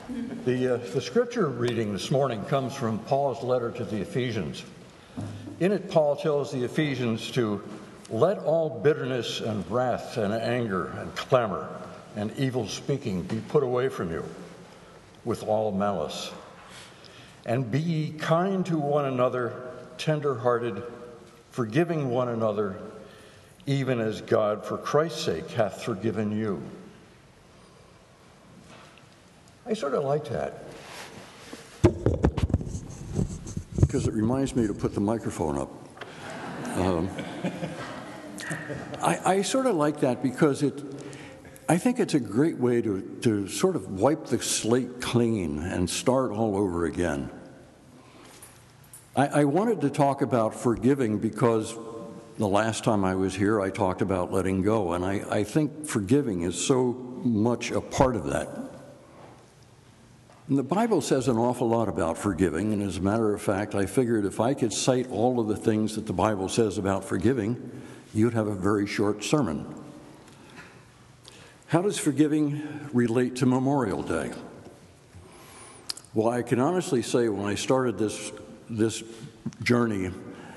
The scripture reading this morning comes from Paul's letter to the Ephesians. In it, Paul tells the Ephesians to let all bitterness and wrath and anger and clamor and evil speaking be put away from you with all malice. And be ye kind to one another, tender-hearted, forgiving one another, even as God for Christ's sake hath forgiven you. I sort of like that, because it reminds me to put the microphone up. I sort of like that because I think it's a great way to sort of wipe the slate clean and start all over again. I wanted to talk about forgiving because the last time I was here, I talked about letting go, and I think forgiving is so much a part of that. And the Bible says an awful lot about forgiving, and as a matter of fact, I figured if I could cite all of the things that the Bible says about forgiving, you'd have a very short sermon. How does forgiving relate to Memorial Day? Well, I can honestly say when I started this journey,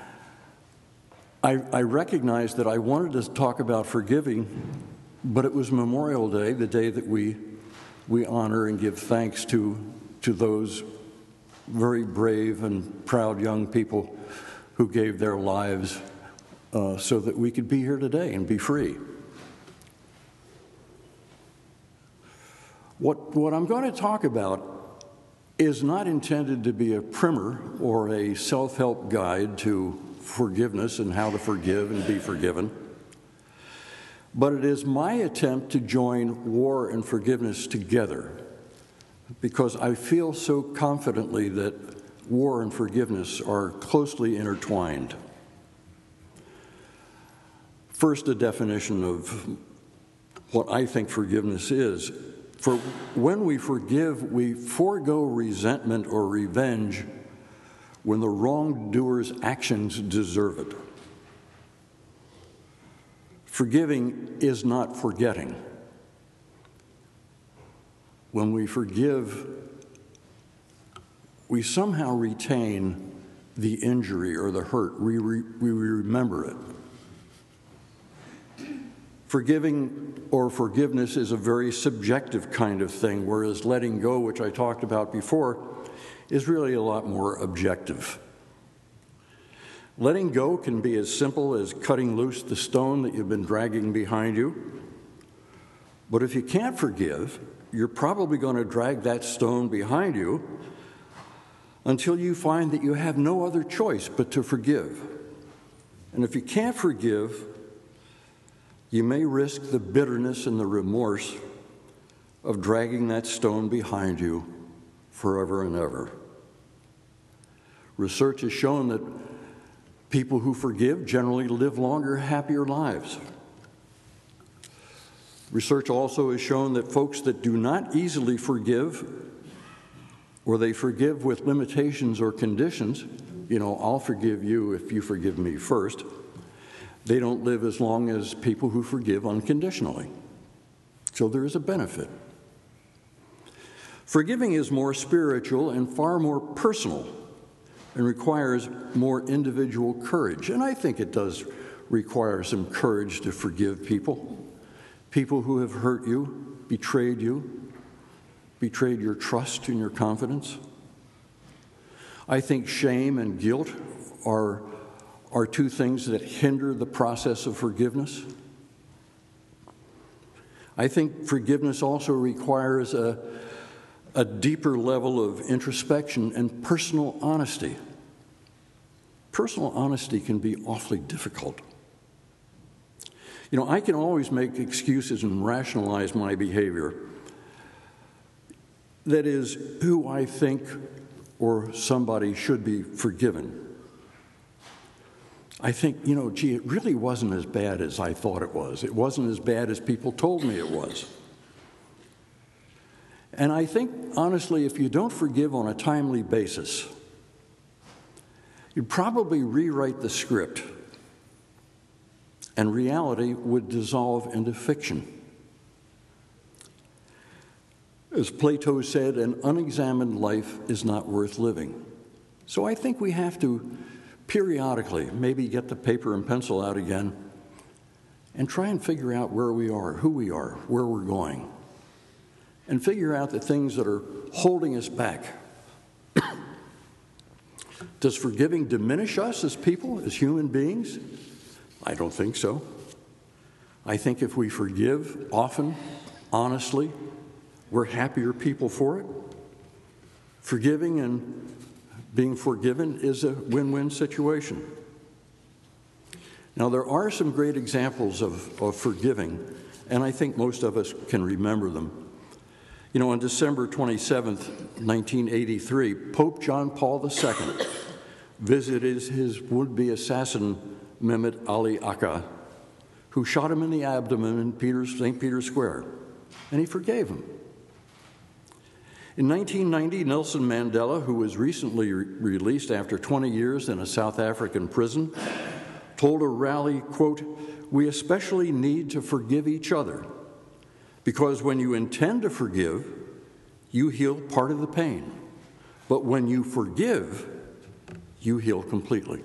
I recognized that I wanted to talk about forgiving, but it was Memorial Day, the day that we honor and give thanks to those very brave and proud young people who gave their lives so that we could be here today and be free. What I'm going to talk about is not intended to be a primer or a self-help guide to forgiveness and how to forgive and be forgiven. But it is my attempt to join war and forgiveness together because I feel so confidently that war and forgiveness are closely intertwined. First, a definition of what I think forgiveness is. For when we forgive, we forego resentment or revenge when the wrongdoer's actions deserve it. Forgiving is not forgetting. When we forgive, we somehow retain the injury or the hurt. We remember it. Forgiving or forgiveness is a very subjective kind of thing, whereas letting go, which I talked about before, is really a lot more objective. Letting go can be as simple as cutting loose the stone that you've been dragging behind you. But if you can't forgive, you're probably going to drag that stone behind you until you find that you have no other choice but to forgive. And if you can't forgive, you may risk the bitterness and the remorse of dragging that stone behind you forever and ever. Research has shown that people who forgive generally live longer, happier lives. Research also has shown that folks that do not easily forgive, or they forgive with limitations or conditions, I'll forgive you if you forgive me first, they don't live as long as people who forgive unconditionally. So there is a benefit. Forgiving is more spiritual and far more personal and requires more individual courage. And I think it does require some courage to forgive people who have hurt you, betrayed your trust and your confidence. I think shame and guilt are two things that hinder the process of forgiveness. I think forgiveness also requires a deeper level of introspection and personal honesty. Personal honesty can be awfully difficult. I can always make excuses and rationalize my behavior. That is, who I think or somebody should be forgiven. I think, it really wasn't as bad as I thought it was. It wasn't as bad as people told me it was. And I think, honestly, if you don't forgive on a timely basis, you'd probably rewrite the script, and reality would dissolve into fiction. As Plato said, an unexamined life is not worth living. So I think we have to periodically maybe get the paper and pencil out again and try and figure out where we are, who we are, where we're going, and figure out the things that are holding us back. Does forgiving diminish us as people, as human beings? I don't think so. I think if we forgive often, honestly, we're happier people for it. Forgiving and being forgiven is a win-win situation. Now, there are some great examples of forgiving, and I think most of us can remember them. You know, on December 27th, 1983, Pope John Paul II visited his would-be assassin, Mehmet Ali Agca, who shot him in the abdomen in St. Peter's Square, and he forgave him. In 1990, Nelson Mandela, who was recently released after 20 years in a South African prison, told a rally, quote, "We especially need to forgive each other, because when you intend to forgive, you heal part of the pain. But when you forgive, you heal completely."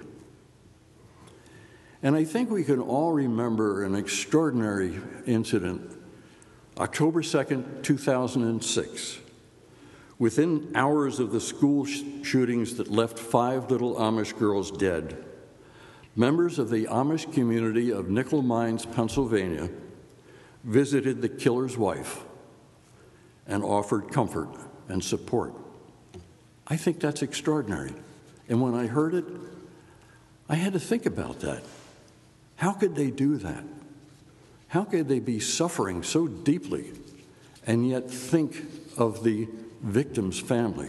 And I think we can all remember an extraordinary incident, October 2nd, 2006. Within hours of the school shootings that left 5 little Amish girls dead, members of the Amish community of Nickel Mines, Pennsylvania, visited the killer's wife and offered comfort and support. I think that's extraordinary. And when I heard it, I had to think about that. How could they do that? How could they be suffering so deeply and yet think of the victim's family?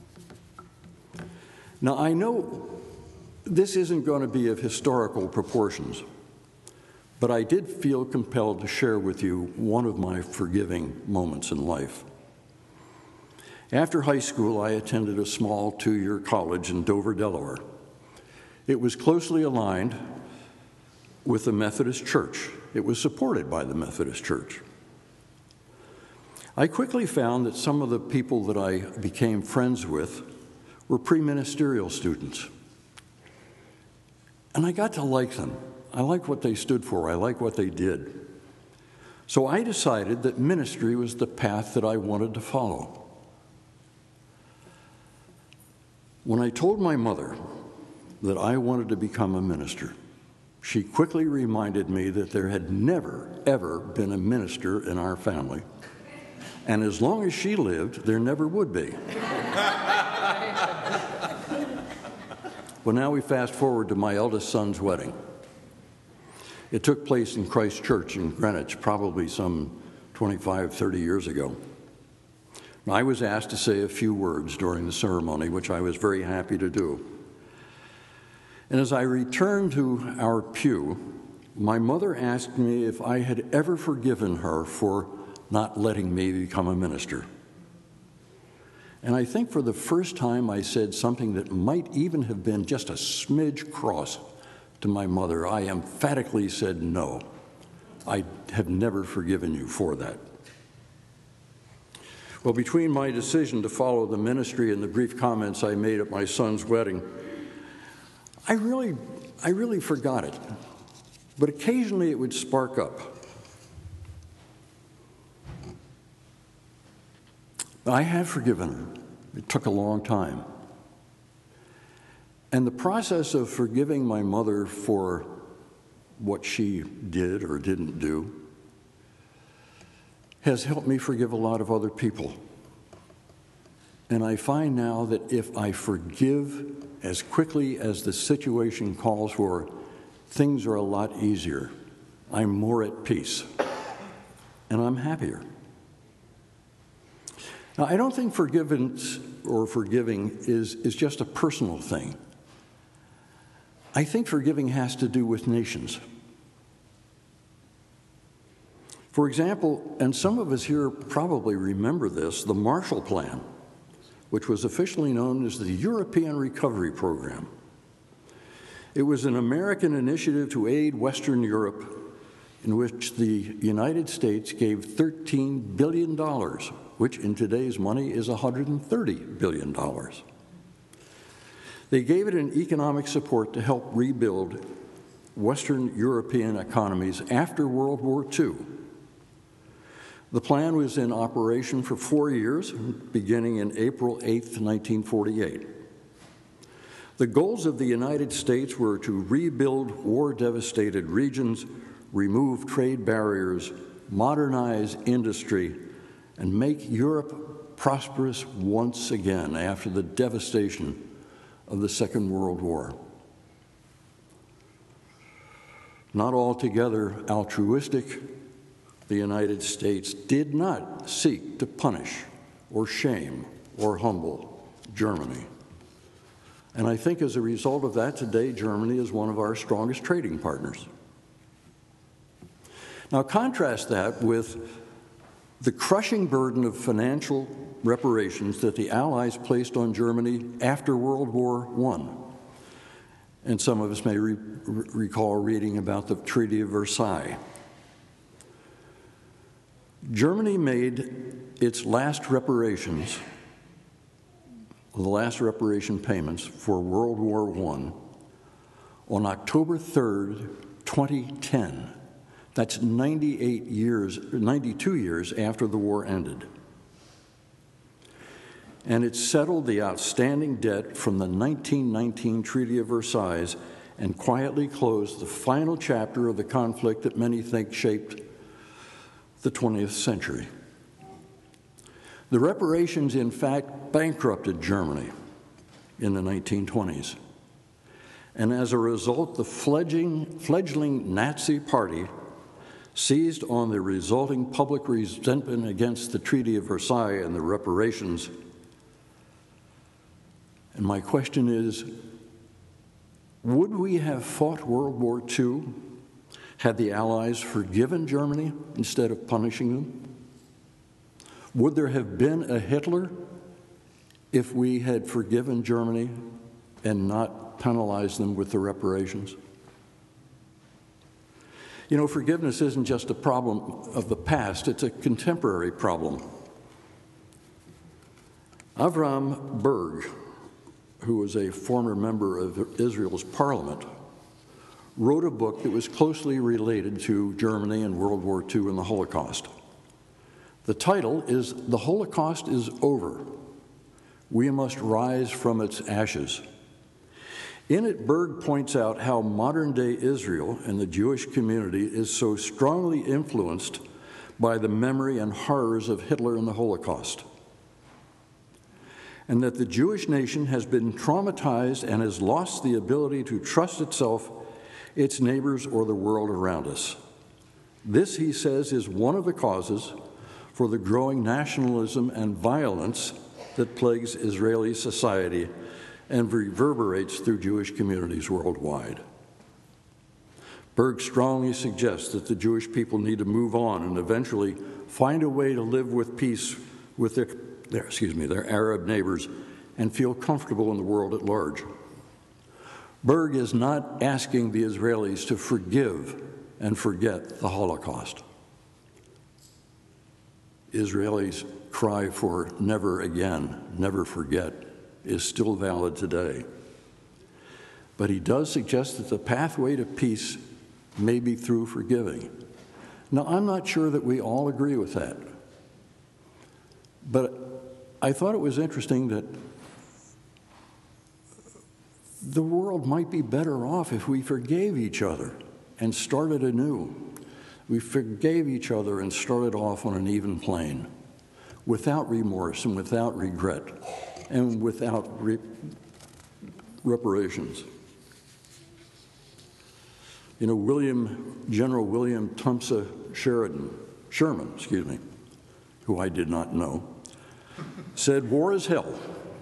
Now, I know this isn't going to be of historical proportions, but I did feel compelled to share with you one of my forgiving moments in life. After high school, I attended a small 2-year college in Dover, Delaware. It was closely aligned with the Methodist Church. It was supported by the Methodist Church. I quickly found that some of the people that I became friends with were pre-ministerial students. And I got to like them. I liked what they stood for. I liked what they did. So I decided that ministry was the path that I wanted to follow. When I told my mother that I wanted to become a minister, she quickly reminded me that there had never, ever been a minister in our family. And as long as she lived, there never would be. Well, now we fast forward to my eldest son's wedding. It took place in Christ Church in Greenwich, probably some 25, 30 years ago. I was asked to say a few words during the ceremony, which I was very happy to do. And as I returned to our pew, my mother asked me if I had ever forgiven her for not letting me become a minister. And I think for the first time I said something that might even have been just a smidge cross to my mother. I emphatically said, "No, I have never forgiven you for that." Well, between my decision to follow the ministry and the brief comments I made at my son's wedding, I really forgot it. But occasionally it would spark up. I have forgiven her. It took a long time. And the process of forgiving my mother for what she did or didn't do has helped me forgive a lot of other people. And I find now that if I forgive as quickly as the situation calls for, things are a lot easier. I'm more at peace, and I'm happier. Now, I don't think forgiveness or forgiving is just a personal thing. I think forgiving has to do with nations. For example, and some of us here probably remember this, the Marshall Plan, which was officially known as the European Recovery Program. It was an American initiative to aid Western Europe in which the United States gave $13 billion which in today's money is $130 billion. They gave it an economic support to help rebuild Western European economies after World War II. The plan was in operation for 4 years, beginning in April 8, 1948. The goals of the United States were to rebuild war-devastated regions, remove trade barriers, modernize industry, and make Europe prosperous once again after the devastation of the Second World War. Not altogether altruistic, the United States did not seek to punish or shame or humble Germany. And I think as a result of that, today Germany is one of our strongest trading partners. Now contrast that with the crushing burden of financial reparations that the Allies placed on Germany after World War I. And some of us may recall reading about the Treaty of Versailles. Germany made its last reparations, the last reparation payments for World War I on October 3rd, 2010. That's 92 years after the war ended. And it settled the outstanding debt from the 1919 Treaty of Versailles and quietly closed the final chapter of the conflict that many think shaped the 20th century. The reparations, in fact, bankrupted Germany in the 1920s. And as a result, the fledgling Nazi Party seized on the resulting public resentment against the Treaty of Versailles and the reparations. And my question is, would we have fought World War II had the Allies forgiven Germany instead of punishing them? Would there have been a Hitler if we had forgiven Germany and not penalized them with the reparations? You know, forgiveness isn't just a problem of the past, it's a contemporary problem. Avram Berg, who was a former member of Israel's parliament, wrote a book that was closely related to Germany and World War II and the Holocaust. The title is "The Holocaust is Over. We Must Rise from Its Ashes." In it, Berg points out how modern-day Israel and the Jewish community is so strongly influenced by the memory and horrors of Hitler and the Holocaust, and that the Jewish nation has been traumatized and has lost the ability to trust itself, its neighbors, or the world around us. This, he says, is one of the causes for the growing nationalism and violence that plagues Israeli society and reverberates through Jewish communities worldwide. Berg strongly suggests that the Jewish people need to move on and eventually find a way to live with peace with their Arab neighbors and feel comfortable in the world at large. Berg is not asking the Israelis to forgive and forget the Holocaust. Israelis' cry for never again, never forget, is still valid today. But he does suggest that the pathway to peace may be through forgiving. Now, I'm not sure that we all agree with that. But I thought it was interesting that the world might be better off if we forgave each other and started anew. We forgave each other and started off on an even plane, without remorse and without regret and without reparations. You know, General William Tecumseh Sherman, who I did not know, said, "War is hell."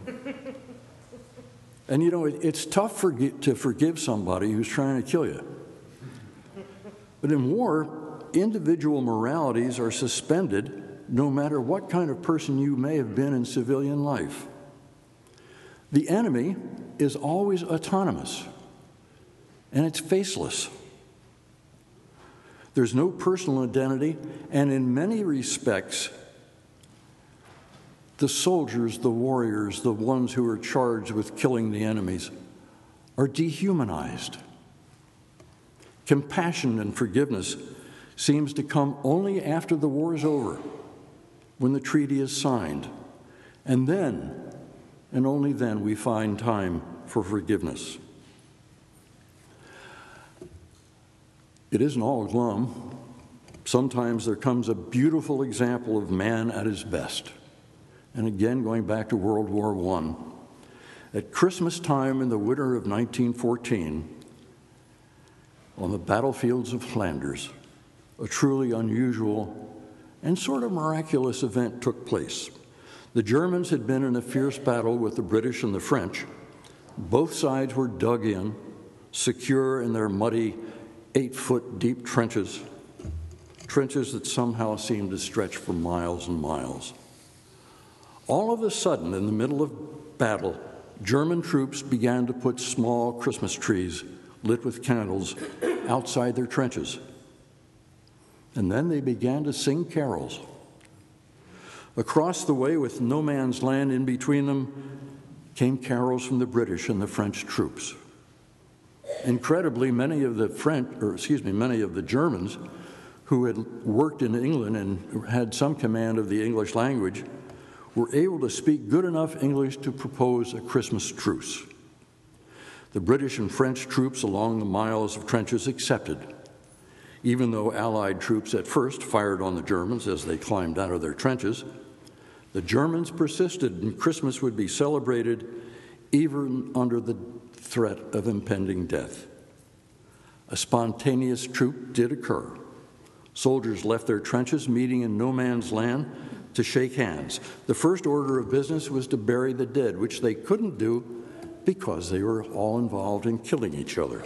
And you know, it's tough to forgive somebody who's trying to kill you. But in war, individual moralities are suspended no matter what kind of person you may have been in civilian life. The enemy is always autonomous, and it's faceless. There's no personal identity, and in many respects, The soldiers, the warriors, the ones who are charged with killing the enemies, are dehumanized. Compassion and forgiveness seems to come only after the war is over, when the treaty is signed. And then, and only then, we find time for forgiveness. It isn't all glum. Sometimes there comes a beautiful example of man at his best. And again, going back to World War I, at Christmas time in the winter of 1914, on the battlefields of Flanders, a truly unusual and sort of miraculous event took place. The Germans had been in a fierce battle with the British and the French. Both sides were dug in, secure in their muddy 8-foot deep trenches that somehow seemed to stretch for miles and miles. All of a sudden, in the middle of battle, German troops began to put small Christmas trees lit with candles outside their trenches. And then they began to sing carols. Across the way, with no man's land in between them, came carols from the British and the French troops. Incredibly, many of the Germans who had worked in England and had some command of the English language were able to speak good enough English to propose a Christmas truce. The British and French troops along the miles of trenches accepted, even though Allied troops at first fired on the Germans as they climbed out of their trenches. The Germans persisted, and Christmas would be celebrated even under the threat of impending death. A spontaneous truce did occur. Soldiers left their trenches, meeting in no man's land, to shake hands. The first order of business was to bury the dead, which they couldn't do because they were all involved in killing each other.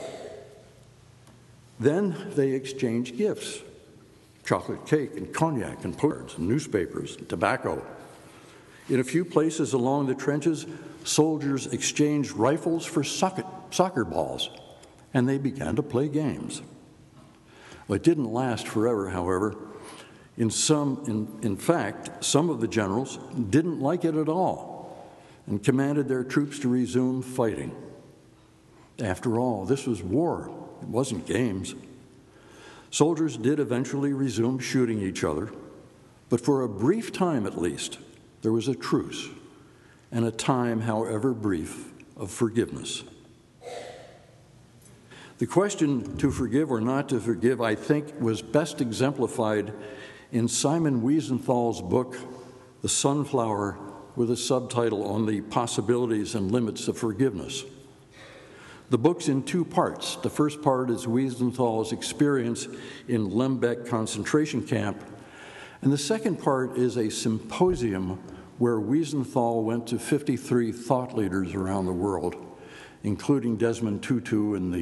Then they exchanged gifts: chocolate cake and cognac and postcards and newspapers and tobacco. In a few places along the trenches, soldiers exchanged rifles for soccer balls, and they began to play games. Well, it didn't last forever, however. In fact, some of the generals didn't like it at all and commanded their troops to resume fighting. After all, this was war. It wasn't games. Soldiers did eventually resume shooting each other, but for a brief time at least, there was a truce and a time, however brief, of forgiveness. The question to forgive or not to forgive, I think, was best exemplified in Simon Wiesenthal's book, The Sunflower, with a subtitle on the possibilities and limits of forgiveness. The book's in two parts. The first part is Wiesenthal's experience in Lembeck concentration camp, and the second part is a symposium where Wiesenthal went to 53 thought leaders around the world, including Desmond Tutu and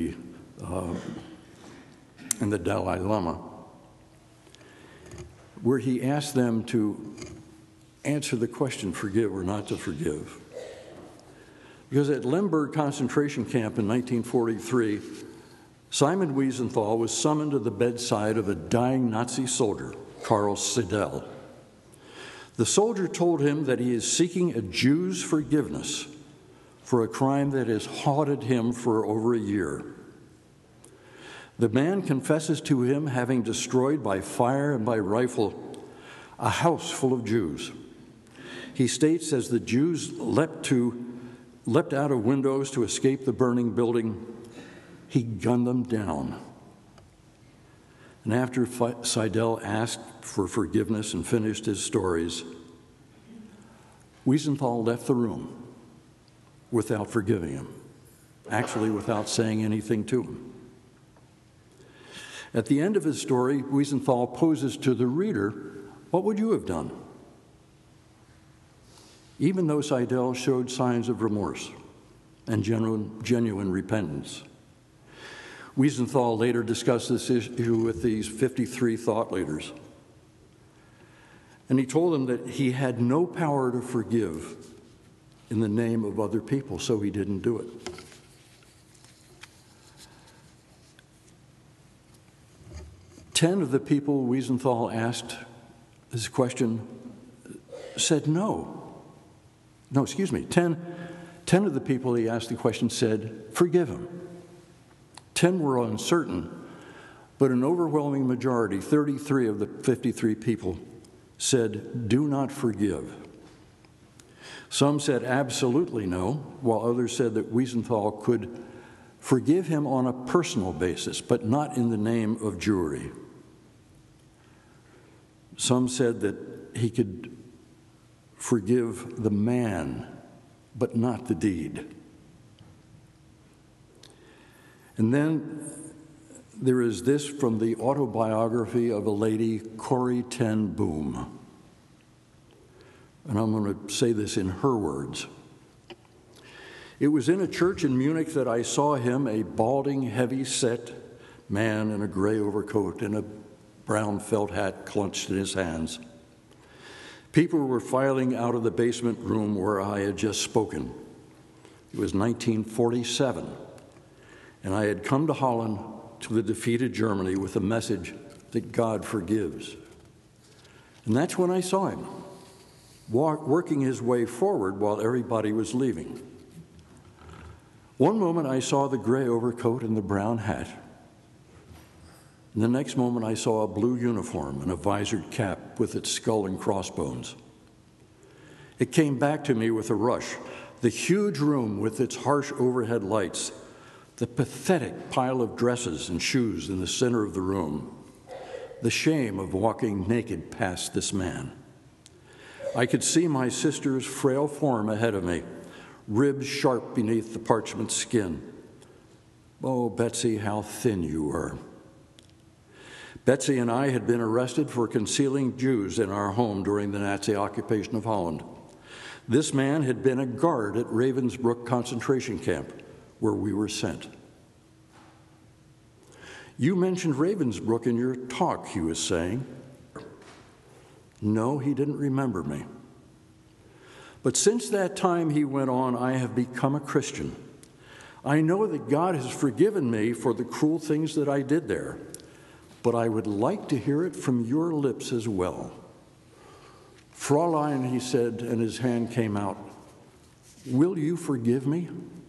the Dalai Lama, where he asked them to answer the question, forgive or not to forgive. Because at Lemberg concentration camp in 1943, Simon Wiesenthal was summoned to the bedside of a dying Nazi soldier, Karl Seidel. The soldier told him that he is seeking a Jew's forgiveness for a crime that has haunted him for over a year. The man confesses to him having destroyed by fire and by rifle a house full of Jews. He states as the Jews leapt out of windows to escape the burning building, he gunned them down. And after Seidel asked for forgiveness and finished his stories, Wiesenthal left the room without forgiving him, actually without saying anything to him. At the end of his story, Wiesenthal poses to the reader, what would you have done? Even though Seidel showed signs of remorse and genuine repentance. Wiesenthal later discussed this issue with these 53 thought leaders. And he told them that he had no power to forgive in the name of other people, so he didn't do it. Ten of the people Wiesenthal asked this question said no. no, excuse me, 10 of the people he asked the question said, forgive him. 10 were uncertain, but an overwhelming majority, 33 of the 53 people, said, do not forgive. Some said absolutely no, while others said that Wiesenthal could forgive him on a personal basis, but not in the name of Jewry. Some said that he could forgive the man, but not the deed. And then there is this from the autobiography of a lady, Corrie ten Boom. And I'm going to say this in her words. It was in a church in Munich that I saw him, a balding, heavy-set man in a gray overcoat and a brown felt hat clenched in his hands. People were filing out of the basement room where I had just spoken. It was 1947, and I had come to Holland to the defeated Germany with a message that God forgives. And that's when I saw him, working his way forward while everybody was leaving. One moment I saw the gray overcoat and the brown hat. And the next moment I saw a blue uniform and a visored cap with its skull and crossbones. It came back to me with a rush. The huge room with its harsh overhead lights, the pathetic pile of dresses and shoes in the center of the room, the shame of walking naked past this man. I could see my sister's frail form ahead of me, ribs sharp beneath the parchment skin. Oh, Betsy, how thin you were. Betsy and I had been arrested for concealing Jews in our home during the Nazi occupation of Holland. This man had been a guard at Ravensbrück concentration camp, where we were sent. You mentioned Ravensbrück in your talk, he was saying. No, he didn't remember me. But since that time, he went on, I have become a Christian. I know that God has forgiven me for the cruel things that I did there, but I would like to hear it from your lips as well. Fräulein, he said, and his hand came out, will you forgive me?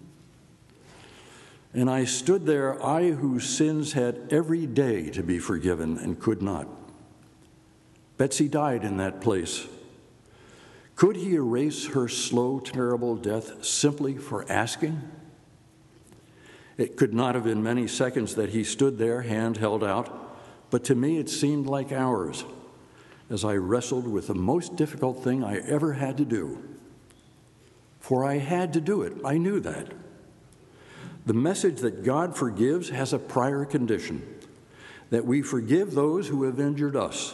And I stood there, I whose sins had every day to be forgiven and could not. Betsy died in that place. Could he erase her slow, terrible death simply for asking? It could not have been many seconds that he stood there, hand held out, but to me it seemed like hours as I wrestled with the most difficult thing I ever had to do. For I had to do it. I knew that. The message that God forgives has a prior condition, that we forgive those who have injured us.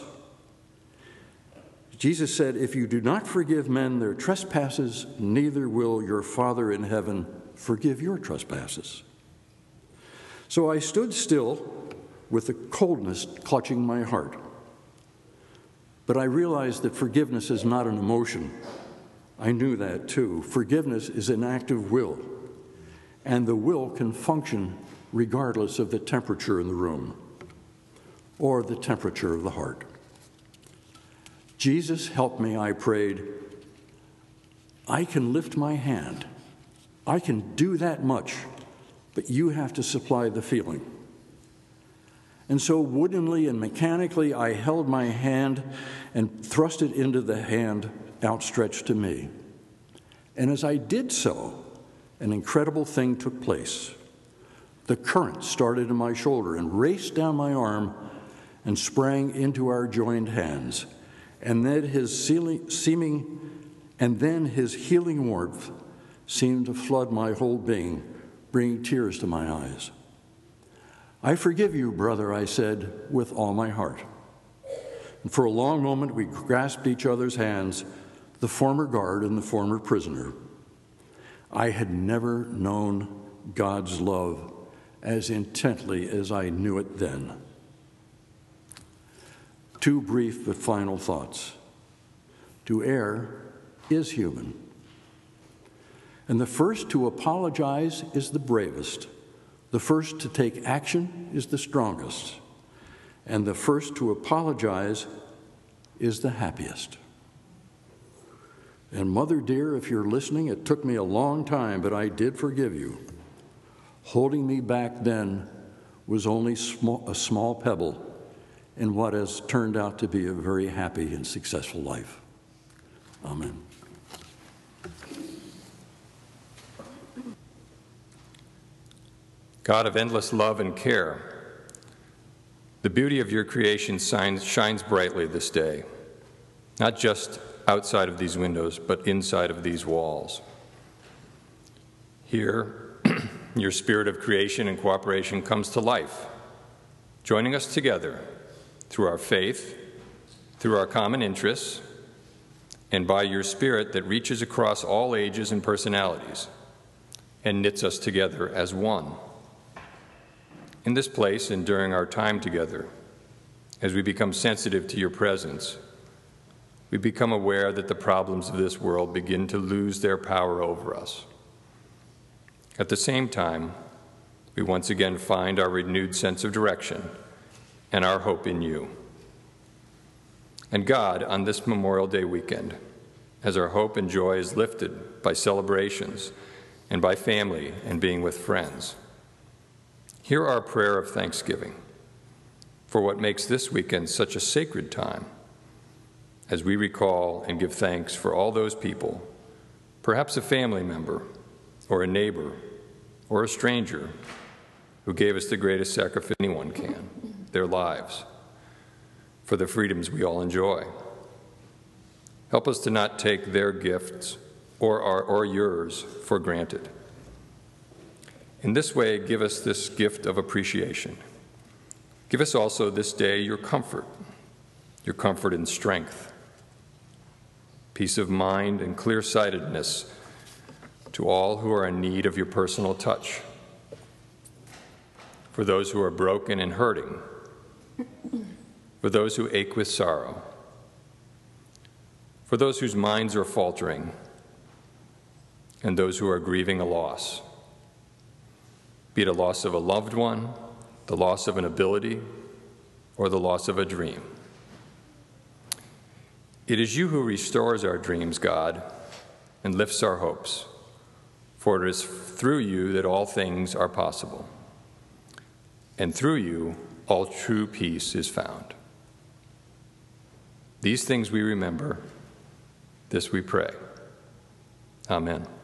Jesus said, if you do not forgive men their trespasses, neither will your Father in heaven forgive your trespasses. So I stood still with a coldness clutching my heart. But I realized that forgiveness is not an emotion. I knew that too. Forgiveness is an act of will, and the will can function regardless of the temperature in the room or the temperature of the heart. Jesus, help me, I prayed. I can lift my hand. I can do that much, but you have to supply the feeling. And so woodenly and mechanically, I held my hand and thrust it into the hand outstretched to me. And as I did so, an incredible thing took place. The current started in my shoulder and raced down my arm and sprang into our joined hands. And then his healing warmth seemed to flood my whole being, bringing tears to my eyes. I forgive you, brother, I said, with all my heart. And for a long moment, we grasped each other's hands, the former guard and the former prisoner. I had never known God's love as intently as I knew it then. Two brief but final thoughts. To err is human. And the first to apologize is the bravest. The first to take action is the strongest. And the first to apologize is the happiest. And Mother dear, if you're listening, it took me a long time, but I did forgive you. Holding me back then was only a small pebble in what has turned out to be a very happy and successful life. Amen. God of endless love and care, the beauty of your creation shines brightly this day, not just outside of these windows, but inside of these walls. Here, your spirit of creation and cooperation comes to life, joining us together through our faith, through our common interests, and by your spirit that reaches across all ages and personalities and knits us together as one. In this place and during our time together, as we become sensitive to your presence, we become aware that the problems of this world begin to lose their power over us. At the same time, we once again find our renewed sense of direction and our hope in you. And God, on this Memorial Day weekend, as our hope and joy is lifted by celebrations and by family and being with friends, hear our prayer of thanksgiving for what makes this weekend such a sacred time, as we recall and give thanks for all those people, perhaps a family member or a neighbor or a stranger, who gave us the greatest sacrifice anyone can, their lives, for the freedoms we all enjoy. Help us to not take their gifts or yours for granted. In this way, give us this gift of appreciation. Give us also this day your comfort and strength, peace of mind and clear-sightedness to all who are in need of your personal touch. For those who are broken and hurting, for those who ache with sorrow, for those whose minds are faltering, and those who are grieving a loss, be it a loss of a loved one, the loss of an ability, or the loss of a dream. It is you who restores our dreams, God, and lifts our hopes, for it is through you that all things are possible, and through you all true peace is found. These things we remember, this we pray. Amen.